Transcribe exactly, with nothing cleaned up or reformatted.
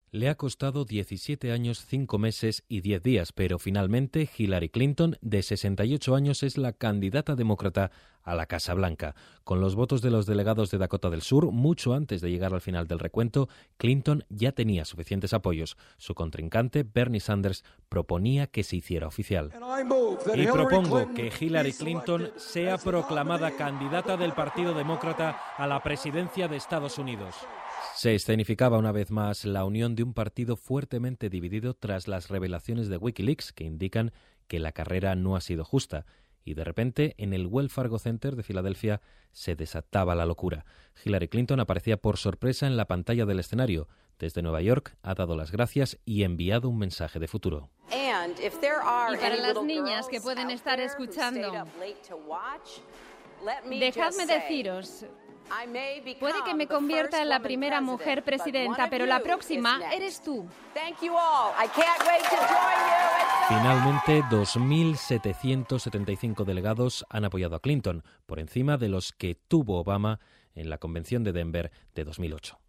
Le ha costado diecisiete años, cinco meses y diez días, pero finalmente Hillary Clinton, de sesenta y ocho años, es la candidata demócrata a la Casa Blanca. Con los votos de los delegados de Dakota del Sur, mucho antes de llegar al final del recuento, Clinton ya tenía suficientes apoyos. Su contrincante, Bernie Sanders, proponía que se hiciera oficial. Y propongo que Hillary Clinton sea proclamada candidata del Partido Demócrata a la presidencia de Estados Unidos. Se escenificaba una vez más la unión de un partido fuertemente dividido tras las revelaciones de Wikileaks que indican que la carrera no ha sido justa. Y de repente, en el Wells Fargo Center de Filadelfia se desataba la locura. Hillary Clinton aparecía por sorpresa en la pantalla del escenario. Desde Nueva York ha dado las gracias y enviado un mensaje de futuro. Y para las niñas que pueden estar escuchando, dejadme deciros, puede que me convierta en la primera mujer presidenta, pero la próxima eres tú. Finalmente, dos mil setecientos setenta y cinco delegados han apoyado a Clinton, por encima de los que tuvo Obama en la Convención de Denver de dos mil ocho.